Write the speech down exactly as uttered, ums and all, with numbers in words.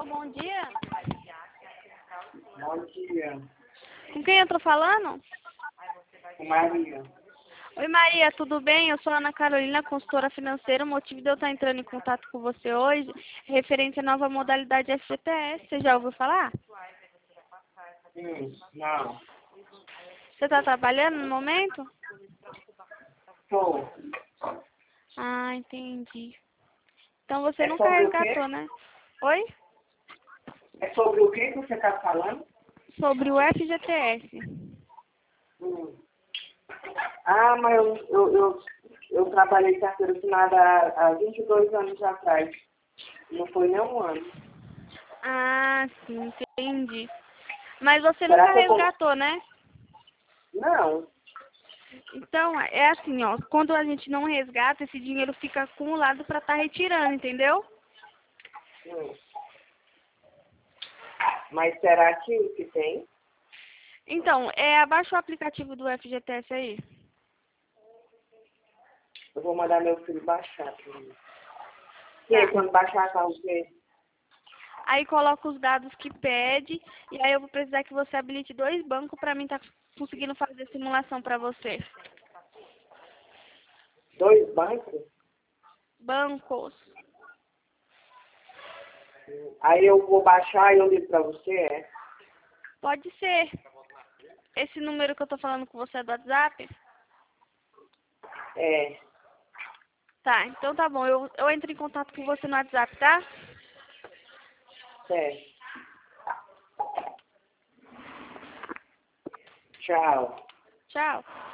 bom dia. Bom dia. Com quem eu tô falando? Com Maria. Oi, Maria, tudo bem? Eu sou a Ana Carolina, consultora financeira. O motivo de eu estar entrando em contato com você hoje é referente à nova modalidade F G T S. Você já ouviu falar? Hum, não. Você está trabalhando no momento? Tô. Ah, entendi. Então você É nunca sobre o quê? resgatou, né? Oi? É sobre o que que você está falando? Sobre o F G T S. Hum. Ah, mas eu, eu, eu, eu trabalhei carteira assinada há, há vinte e dois anos atrás. Não foi nem um ano. Ah, sim, entendi. Mas você Será nunca que eu tô... resgatou, né? Não. Então, é assim, ó. Quando a gente não resgata, esse dinheiro fica acumulado para estar retirando, entendeu? Hum. Mas será que, que tem? Então, é, abaixa o aplicativo do F G T S aí. Eu vou mandar meu filho baixar. Filho. E aí, Tá. quando baixar, faz o quê? Aí coloca os dados que pede, e aí eu vou precisar que você habilite dois bancos para mim estar conseguindo fazer a simulação para você. Dois bancos? Bancos. Aí eu vou baixar e eu ligo pra você, é? Pode ser. Esse número que eu tô falando com você é do WhatsApp? É. Tá, então tá bom. Eu, eu entro em contato com você no WhatsApp, tá? É. Tchau. Tchau.